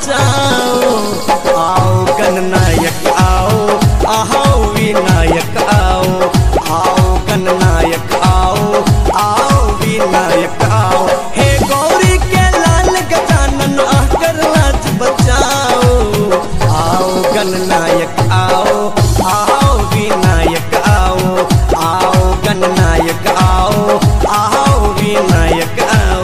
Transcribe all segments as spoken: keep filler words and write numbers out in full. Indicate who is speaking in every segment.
Speaker 1: बचाओ। आओ गणनायक आओ, आओ विनायक आओ, आओ गणनायक आओ, आओ विनायक आओ। हे गौरी के लाल गजानन आकर लाज बचाओ। आओ गणनायक आओ, आओ विनायक आओ, आओ गणनायक आओ, आओ विनायक आओ।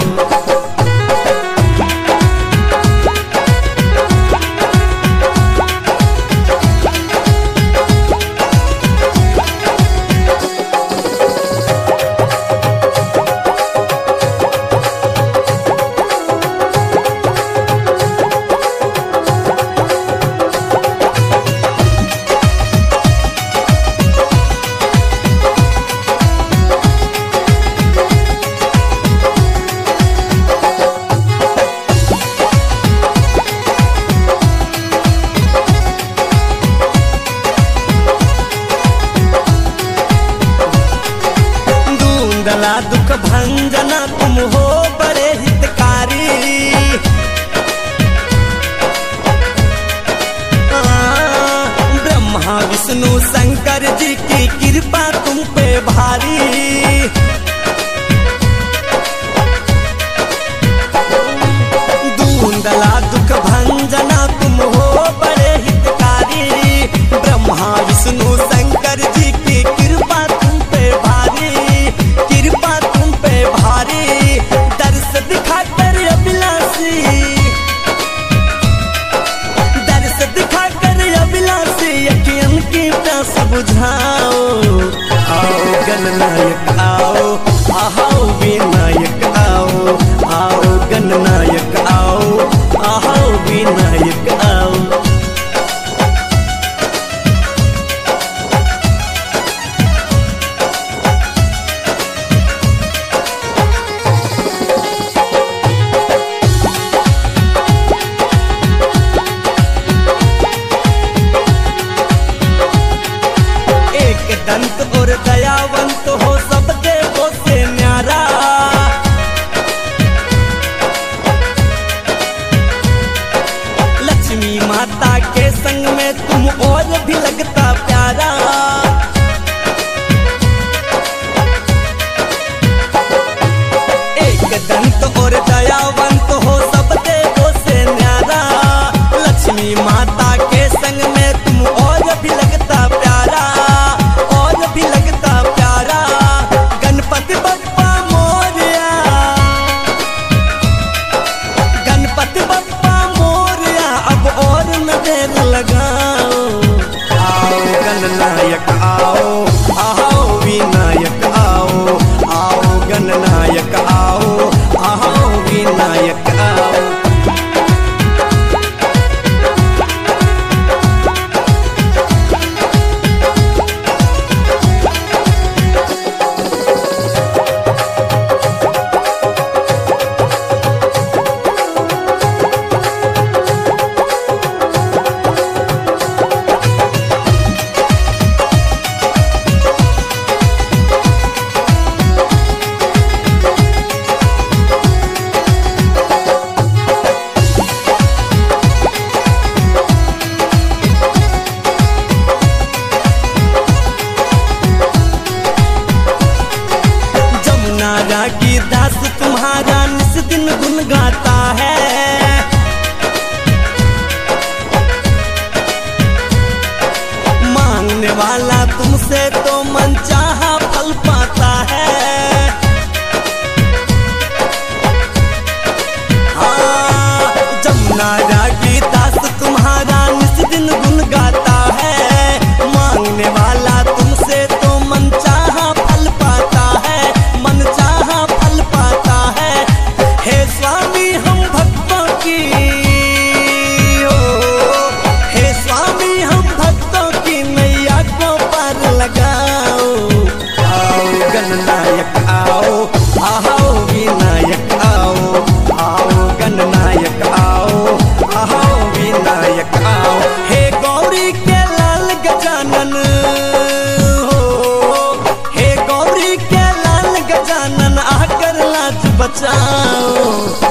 Speaker 1: दूंदला दुख भंजना तुम हो बड़े हितकारी। ब्रह्मा विष्णु शंकर जी की कृपा तुम पे भारी। दूंदला दुख भंजना तुम हो बड़े हितकारी। ब्रह्मा विष्णु शंकर जी की कृपा तुम पे भारी, कृपा तुम पे भारी। दर्श दिखाकर अभिलाषी, दर्श दिखाकर अभिलाषी यकीन की प्यास बुझाओ। आओ गणनायक आओ, आओ विनायक आओ, आओ गणनायक आओ, आओ विनायक आओ। दंत और दयावंत हो सब देवों से न्यारा। लक्ष्मी माता के संग में तुम और भी लगता प्यारा। एक दंत और दयावंत हो सब देवों से न्यारा। लक्ष्मी माता के संग में तुम और भी लगता प्यारा, भी लगता प्यारा। गणपति बप्पा मोरया, गणपति बप्पा मोरया अब और न देर लगाओ। आओ गणनायक आओ, आओ विनायक आओ, आओ गणनायक आओ, आओ विनायक आओ। की दास तुम्हारा निस दिन गुन गाता है। मांगने वाला तुमसे तो मनचाहा फल पाता है। हाँ, जमुना रागी दास तुम्हारा निस दिन गुन गाता है। मांगने वाला तुमसे तो मनचाहा फल पाता है, मनचाहा फल पाता है। हे स्वामी हम भक्तों की, ओ हे स्वामी हम भक्तों की नैया को पार लगाओ। आओ गणनायक आओ, आओ विनायक आओ, आओ गणनायक आओ, आओ विनायक आओ। हे गौरी के लाल गजानन हो, हे गौरी के लाल गजानन आकर लाज बचाओ।